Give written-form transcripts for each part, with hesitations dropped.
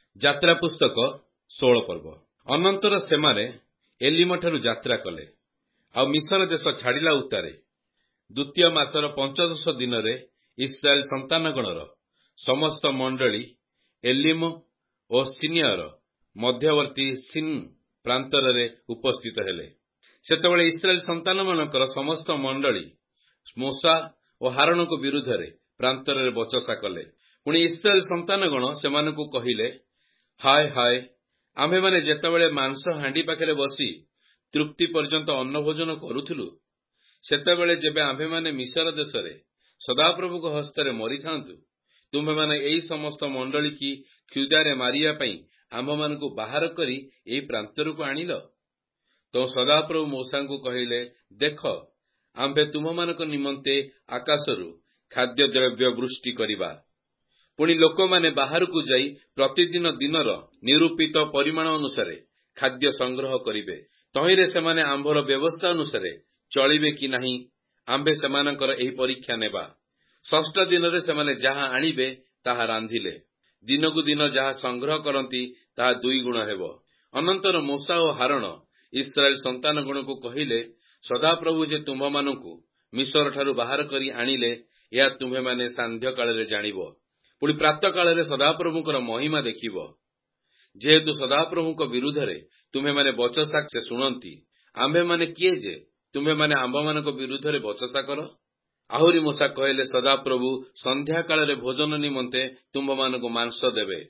ଯାତ୍ରା ପୁସ୍ତକ 16 ପର୍ବ। ଅନନ୍ତର ସେମାନେ ଏଲିମଠାରୁ ଯାତ୍ରା କଲେ ଆଉ ମିଶର ଦେଶ ଛାଡ଼ିଲା ଉତ୍ତାରେ ଦ୍ୱିତୀୟ ମାସର 15 ଦିନରେ ଇସ୍ରାଏଲ ସନ୍ତାନଗଣର ସମସ୍ତ ମଣ୍ଡଳୀ ଏଲିମ ଓ ସିନିୟର ମଧ୍ୟବର୍ତ୍ତୀ ସିନ୍ ପ୍ରାନ୍ତରରେ ଉପସ୍ଥିତ ହେଲେ। ସେତେବେଳେ ଇସ୍ରାଏଲ ସନ୍ତାନମାନଙ୍କର ସମସ୍ତ ମଣ୍ଡଳୀ ମୋଶା ଓ ହାରଣଙ୍କ ବିରୁଦ୍ଧରେ ପ୍ରାନ୍ତରରେ ବଚସା କଲେ। ପୁଣି ଇସ୍ରାଏଲ ସନ୍ତାନଗଣ ସେମାନଙ୍କୁ କହିଲେ, ହାୟ ହାୟ, ଆମ୍ଭେମାନେ ଯେତେବେଳେ ମାଂସ ହାଣ୍ଡି ପାଖରେ ବସି ତୃପ୍ତି ପର୍ଯ୍ୟନ୍ତ ଅନ୍ନ ଭୋଜନ କରୁଥିଲୁ, ସେତେବେଳେ ଯେବେ ଆମ୍ଭେମାନେ ମିଶର ଦେଶରେ ସଦାପ୍ରଭୁଙ୍କ ହସ୍ତରେ ମରିଥାନ୍ତୁ, ତୁମ୍ଭେମାନେ ଏହି ସମସ୍ତ ମଣ୍ଡଳୀ କି କ୍ଷୁଧାରେ ମାରିବା ପାଇଁ ଆମ୍ଭମାନଙ୍କୁ ବାହାର କରି ଏହି ପ୍ରାନ୍ତରକୁ ଆଣିଲ। ତ ସଦାପ୍ରଭୁ ମୋଶାଙ୍କୁ କହିଲେ, ଦେଖ, ଆମ୍ଭେ ତୁମମାନଙ୍କ ନିମନ୍ତେ ଆକାଶରୁ ଖାଦ୍ୟଦ୍ରବ୍ୟ ବୃଷ୍ଟି କରିବା। ପୁଣି ଲୋକମାନେ ବାହାରକୁ ଯାଇ ପ୍ରତିଦିନ ଦିନର ନିରୂପିତ ପରିମାଣ ଅନୁସାରେ ଖାଦ୍ୟ ସଂଗ୍ରହ କରିବେ। ତହିଁରେ ସେମାନେ ଆମ୍ଭର ବ୍ୟବସ୍ଥା ଅନୁସାରେ ଚଳିବେ କି ନାହିଁ, ଆମ୍ଭେ ସେମାନଙ୍କର ଏହି ପରୀକ୍ଷା ନେବା। ଷଷ୍ଠ ଦିନରେ ସେମାନେ ଯାହା ଆଣିବେ ତାହା ରାନ୍ଧିଲେ। ଦିନକୁ ଦିନ ଯାହା ସଂଗ୍ରହ କରନ୍ତି ତାହା 2 ଗୁଣ ହେବ। ଅନନ୍ତର ମୋଶା ଓ ହାରଣ ଇସ୍ରାଏଲ ସନ୍ତାନଗଣକୁ କହିଲେ, ସଦାପ୍ରଭୁ ଯେ ତୁମ୍ଭମାନଙ୍କୁ ମିଶରଠାରୁ ବାହାର କରି ଆଣିଲେ, ଏହା ତୁମ୍ଭେମାନେ ସାନ୍ଧ୍ୟ କାଳରେ ଜାଣିବ। ପୁଣି ପ୍ରାତଃ କାଳରେ ସଦାପ୍ରଭୁଙ୍କର ମହିମା ଦେଖିବ। ଯେହେତୁ ସଦାପ୍ରଭୁଙ୍କ ବିରୁଦ୍ଧରେ ତୁମ୍ଭେମାନେ ବଚସା ସେ ଶୁଣନ୍ତି, ଆମ୍ଭେମାନେ କିଏ ଯେ ତୁମ୍ଭେମାନେ ଆମ୍ଭମାନଙ୍କ ବିରୁଦ୍ଧରେ ବଚସା କର? ଆହୁରି ମୋଶା କହିଲେ, ସଦାପ୍ରଭୁ ସନ୍ଧ୍ୟା କାଳରେ ଭୋଜନ ନିମନ୍ତେ ତୁମ୍ଭମାନଙ୍କୁ ମାଂସ ଦେବେ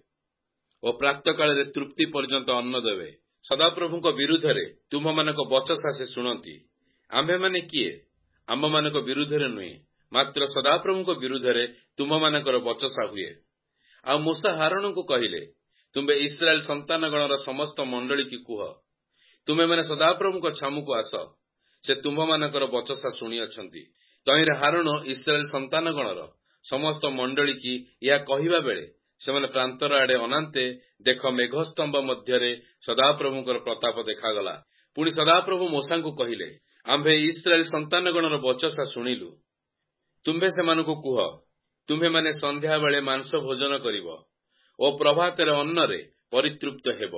ଓ ପ୍ରାତଃ କାଳରେ ତୃପ୍ତି ପର୍ଯ୍ୟନ୍ତ ଅନ୍ନ ଦେବେ। ସଦାପ୍ରଭୁଙ୍କ ବିରୁଦ୍ଧରେ ତୁମ୍ଭମାନଙ୍କ ବଚସା ସେ ଶୁଣନ୍ତି। ଆମ୍ଭେମାନେ କିଏ? ଆମ୍ଭମାନଙ୍କ ବିରୁଦ୍ଧରେ ନୁହେଁ, ମାତ୍ର ସଦାପ୍ରଭୁଙ୍କ ବିରୁଦ୍ଧରେ ତୁମ୍ଭମାନଙ୍କର ବଚସା ହୁଏ। ଆଉ ମୋଶା ହାରଣଙ୍କୁ କହିଲେ, ତୁମ୍ଭେ ଇସ୍ରାଏଲ ସନ୍ତାନଗଣର ସମସ୍ତ ମଣ୍ଡଳୀ କି କୁହ, ତୁମ୍ଭେମାନେ ସଦାପ୍ରଭୁଙ୍କ ଛାମୁକୁ ଆସ, ସେ ତୁମ୍ଭମାନଙ୍କର ବଚସା ଶୁଣିଅଛନ୍ତି। ତହିଁରେ ହାରଣ ଇସ୍ରାଏଲ ସନ୍ତାନଗଣର ସମସ୍ତ ମଣ୍ଡଳୀ କି ଏହା କହିବା ବେଳେ ସେମାନେ ପ୍ରାନ୍ତର ଆଡେ ଅନାନ୍ତେ, ଦେଖ, ମେଘସ୍ତମ୍ଭ ମଧ୍ୟରେ ସଦାପ୍ରଭୁଙ୍କର ପ୍ରତାପ ଦେଖାଗଲା। ପୁଣି ସଦାପ୍ରଭୁ ମୋଶାଙ୍କୁ କହିଲେ, ଆମ୍ଭେ ଇସ୍ରାଏଲ ସନ୍ତାନଗଣର ବଚସା ଶୁଣିଲୁ। ତୁମ୍ଭେ ସେମାନଙ୍କୁ କୁହ, ତୁମ୍ଭେମାନେ ସନ୍ଧ୍ୟାବେଳେ ମାଂସ ଭୋଜନ କରିବ ଓ ପ୍ରଭାତରେ ଅନ୍ନରେ ପରିତୃପ୍ତ ହେବ।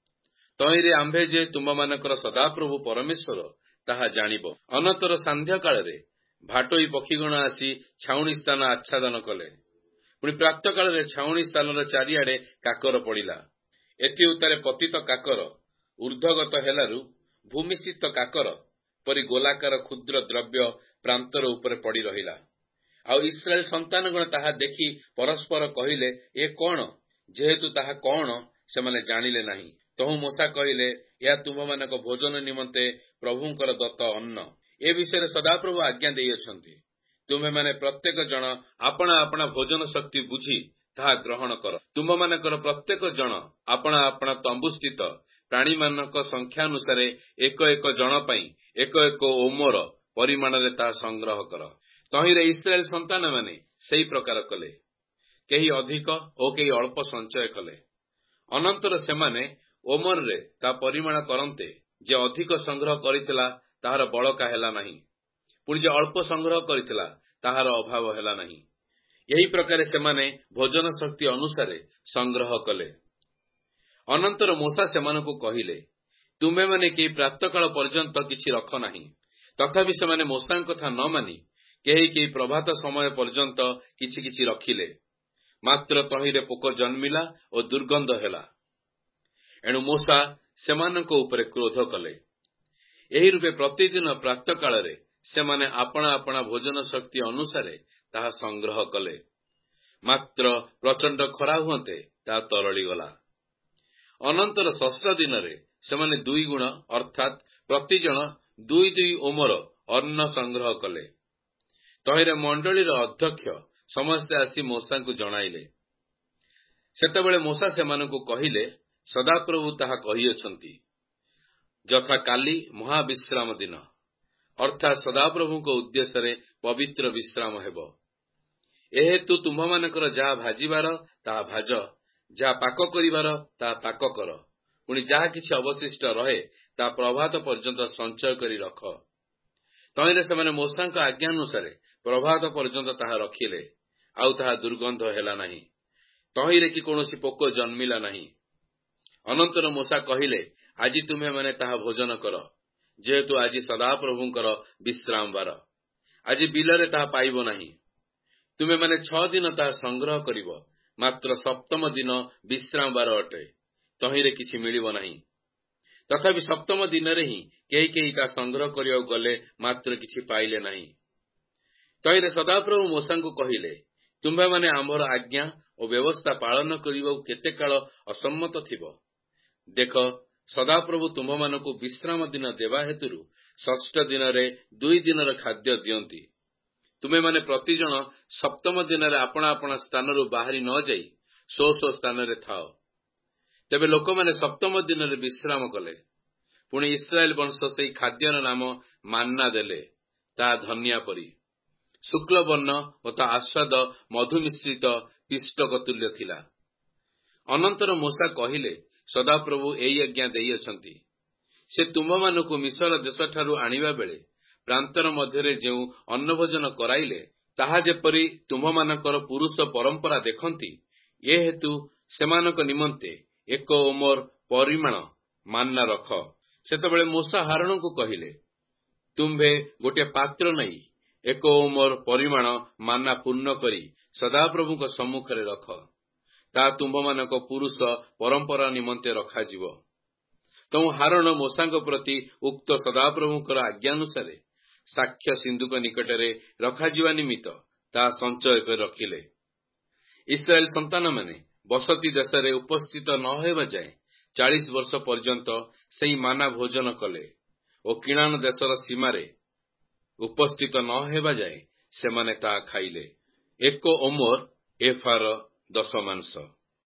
ତହିଁରେ ଆମ୍ଭେ ଯେ ତୁମ୍ଭମାନଙ୍କର ସଦାପ୍ରଭୁ ପରମେଶ୍ୱର ତାହା ଜାଣିବ। ଅନନ୍ତର ସାନ୍ଧ୍ୟ କାଳରେ ଭାଟୋଇ ପକ୍ଷୀଗଣ ଆସି ଛାଉଣି ସ୍ଥାନ ଆଚ୍ଛାଦନ କଲେ। ପୁଣି ପ୍ରାତଃ କାଳରେ ଛାଉଣି ସ୍ଥାନର ଚାରିଆଡେ କାକର ପଡ଼ିଲା। ଏଥି ଉତ୍ତାରେ ପତିତ କାକର ଊର୍ଦ୍ଧ୍ୱଗତ ହେଲାରୁ ଭୂମିସ୍ଥିତ କାକର ପରି ଗୋଲାକାର କ୍ଷୁଦ୍ର ଦ୍ରବ୍ୟ ପ୍ରାନ୍ତର ଉପରେ ପଡ଼ି ରହିଲା। ଆଉ ଇସ୍ରାଏଲ ସନ୍ତାନଗଣ ତାହା ଦେଖି ପରସ୍ପର କହିଲେ, ଏ କଣ? ଯେହେତୁ ତାହା କଣ ସେମାନେ ଜାଣିଲେ ନାହିଁ। ତହୁ ମୋଶା କହିଲେ, ଏହା ତୁମ୍ଭମାନଙ୍କ ଭୋଜନ ନିମନ୍ତେ ପ୍ରଭୁଙ୍କର ଦତ୍ତ ଅନ୍ନ। ଏ ବିଷୟରେ ସଦାପ୍ରଭୁ ଆଜ୍ଞା ଦେଇଅଛନ୍ତି। ତୁମ୍ଭେମାନେ ପ୍ରତ୍ୟେକ ଜଣ ଆପଣା ଆପଣା ଭୋଜନ ଶକ୍ତି ବୁଝି ତାହା ଗ୍ରହଣ କର। ତୁମ୍ଭମାନଙ୍କର ପ୍ରତ୍ୟେକ ଜଣ ଆପଣା ଆପଣା ତମ୍ବୁସ୍ଥିତ ପ୍ରାଣୀମାନଙ୍କ ସଂଖ୍ୟାନୁସାରେ ଏକ ଏକ ଜଣ ପାଇଁ ଏକ ଏକ ଓମର ପରିମାଣରେ ତାହା ସଂଗ୍ରହ କର। ତହିଁରେ ଇସ୍ରାଏଲ ସନ୍ତାନମାନେ ସେହି ପ୍ରକାର କଲେ। କେହି ଅଧିକ ଓ କେହି ଅଳ୍ପ ସଞ୍ଚୟ କଲେ। ଅନନ୍ତର ସେମାନେ ଓମରରେ ତା ପରିମାଣ କରନ୍ତେ, ଯେ ଅଧିକ ସଂଗ୍ରହ କରିଥିଲା ତାହାର ବଳକା ହେଲା ନାହିଁ, ପୁଣି ଯେ ଅଳ୍ପ ସଂଗ୍ରହ କରିଥିଲା ତାହାର ଅଭାବ ହେଲା ନାହିଁ। ଏହି ପ୍ରକାରେ ସେମାନେ ଭୋଜନ ଶକ୍ତି ଅନୁସାରେ ସଂଗ୍ରହ କଲେ। ଅନନ୍ତର ମୋଶା ସେମାନଙ୍କୁ କହିଲେ, ତୁମ୍ଭେମାନେ କେହି ପ୍ରାତଃକାଳ ପର୍ଯ୍ୟନ୍ତ କିଛି ରଖ ନାହିଁ। ତଥାପି ସେମାନେ ମୋଶାଙ୍କ କଥା ନ ମାନି କେହି କେହି ପ୍ରଭାତ ସମୟ ପର୍ଯ୍ୟନ୍ତ କିଛି କିଛି ରଖିଲେ। ମାତ୍ର ତହିଁରେ ପୋକ ଜନ୍ମିଲା ଓ ଦୁର୍ଗନ୍ଧ ହେଲା। ଏଣୁ ମୋଶା ସେମାନଙ୍କ ଉପରେ କ୍ରୋଧ କଲେ। ଏହି ରୂପେ ପ୍ରତିଦିନ ପ୍ରାତଃ କାଳରେ ସେମାନେ ଆପଣା ଆପଣା ଭୋଜନ ଶକ୍ତି ଅନୁସାରେ ତାହା ସଂଗ୍ରହ କଲେ। ମାତ୍ର ପ୍ରଚଣ୍ଡ ଖରା ହୁଅନ୍ତେ ତାହା ତରଳିଗଲା। ଅନନ୍ତର ଷଷ୍ଠ ଦିନରେ ସେମାନେ 2 ଗୁଣ ଅର୍ଥାତ୍ ପ୍ରତିଜଣ 2 ଓମର ଅନ୍ନ ସଂଗ୍ରହ କଲେ। ତହିଁରେ ମଣ୍ଡଳୀର ଅଧ୍ୟକ୍ଷ ସମସ୍ତେ ଆସି ମୋଶାଙ୍କୁ ଜଣାଇଲେ। ସେତେବେଳେ ମୋଶା ସେମାନଙ୍କୁ କହିଲେ, ସଦାପ୍ରଭୁ ତାହା କହିଅଛନ୍ତି, ଯଥା କାଲି ମହାବିଶ୍ରାମ ଦିନ, ଅର୍ଥାତ୍ ସଦାପ୍ରଭୁଙ୍କ ଉଦ୍ଦେଶ୍ୟରେ ପବିତ୍ର ବିଶ୍ରାମ ହେବ। ଏହେତୁ ତୁମ୍ଭମାନଙ୍କର ଯାହା ଭାଜିବାର ତାହା ଭାଜ, ଯାହା ପାକ କରିବାର ତାହା ପାକ କର। ପୁଣି ଯାହା କିଛି ଅବଶିଷ୍ଟ ରହେ ତାହା ପ୍ରଭାତ ପର୍ଯ୍ୟନ୍ତ ସଞ୍ଚୟ କରି ରଖ। ତହିଁରେ ସେମାନେ ମୋଶାଙ୍କ ଆଜ୍ଞାନୁସାରେ ପ୍ରଭାତ ପର୍ଯ୍ୟନ୍ତ ତାହା ରଖିଲେ, ଆଉ ତାହା ଦୁର୍ଗନ୍ଧ ହେଲା ନାହିଁ। ତହିଁରେ କି କୌଣସି ପୋକ ଜନ୍ମିଲା ନାହିଁ। ଅନନ୍ତର ମୂଷା କହିଲେ, ଆଜି ତୁମେମାନେ ତାହା ଭୋଜନ କର, ଯେହେତୁ ଆଜି ସଦାପ୍ରଭୁଙ୍କର ବିଶ୍ରାମ ବାର। ଆଜି ବିଲରେ ତାହା ପାଇବ ନାହିଁ। ତୁମେମାନେ 6 ଦିନ ତାହା ସଂଗ୍ରହ କରିବ, ମାତ୍ର ସପ୍ତମ ଦିନ ବିଶ୍ରାମ ବାର ଅଟେ, ତହିଁରେ କିଛି ମିଳିବ ନାହିଁ। ତଥାପି ସପ୍ତମ ଦିନରେ ହିଁ କେହି କେହି ତାହା ସଂଗ୍ରହ କରିବାକୁ ଗଲେ, ମାତ୍ର କିଛି ପାଇଲେ ନାହିଁ। ତହିଁରେ ସଦାପ୍ରଭୁ ମୂଷାଙ୍କୁ କହିଲେ, ତୁମ୍ଭେମାନେ ଆମ୍ଭର ଆଜ୍ଞା ଓ ବ୍ୟବସ୍ଥା ପାଳନ କରିବାକୁ କେତେ କାଳ ଅସମ୍ମତ ଥିବ? ଦେଖ, ସଦାପ୍ରଭୁ ତୁମ୍ଭମାନଙ୍କୁ ବିଶ୍ରାମ ଦିନ ଦେବା ହେତୁରୁ ଷଷ୍ଠ ଦିନରେ 2 ଦିନର ଖାଦ୍ୟ ଦିଅନ୍ତି। ତୁମେମାନେ ପ୍ରତିଜଣ ସପ୍ତମ ଦିନରେ ଆପଣା ଆପଣା ସ୍ଥାନରୁ ବାହାରି ନ ଯାଇ ସ୍ୱ ସ୍ଥାନରେ ଥାଅ। ତେବେ ଲୋକମାନେ ସପ୍ତମ ଦିନରେ ବିଶ୍ରାମ କଲେ। ପୁଣି ଇସ୍ରାଏଲ ବଂଶ ସେହି ଖାଦ୍ୟର ନାମ ମାନ୍ନା ଦେଲେ। ତାହା ଧନିଆ ପରି ଶୁକ୍ଳ ବର୍ଣ୍ଣ ଓ ତା ଆସ୍ୱାଦ ମଧୁ ମିଶ୍ରିତ ପିଷ୍ଟକ ତୁଲ୍ୟ ଥିଲା। ଅନନ୍ତର ମୂଷା କହିଲେ, ସଦାପ୍ରଭୁ ଏହି ଆଜ୍ଞା ଦେଇଅଛନ୍ତି, ସେ ତୁମ୍ଭମାନଙ୍କୁ ମିଶ୍ର ଦେଶଠାରୁ ଆଣିବା ବେଳେ ପ୍ରାନ୍ତର ମଧ୍ୟରେ ଯେଉଁ ଅନ୍ନଭୋଜନ କରାଇଲେ, ତାହା ଯେପରି ତୁମ୍ଭମାନଙ୍କର ପୁରୁଷ ପରମ୍ପରା ଦେଖନ୍ତି, ଏ ହେତୁ ସେମାନଙ୍କ ନିମନ୍ତେ 1 ଓମର ପରିମାଣ ମାନ୍ନା ରଖ। ସେତେବେଳେ ମୂଷା ହାରୋନଙ୍କୁ କହିଲେ, ତୁମ୍ଭେ ଗୋଟିଏ ପାତ୍ର ନେଇ 1 ଓମର ପରିମାଣ ମାନ୍ନା ପୂର୍ଣ୍ଣ କରି ସଦାପ୍ରଭୁଙ୍କ ସମ୍ମୁଖରେ ରଖ। ତାହା ତୁମ୍ଭମାନଙ୍କ ପୁରୁଷ ପରମ୍ପରା ନିମନ୍ତେ ରଖାଯିବ। ତେଣୁ ହାରୋନ ମୂଷାଙ୍କ ପ୍ରତି ଉକ୍ତ ସଦାପ୍ରଭୁଙ୍କର ଆଜ୍ଞାନୁସାରେ ସାକ୍ଷ୍ୟ ସିନ୍ଧୁକ ନିକଟରେ ରଖାଯିବା ନିମିତ୍ତ ତାହା ସଞ୍ଚୟ କରି ରଖିଲେ। ଇସ୍ରାଏଲ ସନ୍ତାନମାନେ ବସତି ଦେଶରେ ଉପସ୍ଥିତ ନ ହେବା ଯାଏ 40 ବର୍ଷ ପର୍ଯ୍ୟନ୍ତ ସେହି ମାନା ଭୋଜନ କଲେ ଓ କିଣାନ ଦେଶର ସୀମାରେ ଉପସ୍ଥିତ ନ ହେବା ଯାଏ ସେମାନେ ତାହା ଖାଇଲେ। 1 ଓମର ଏଫାର ଦଶମାଂଶ।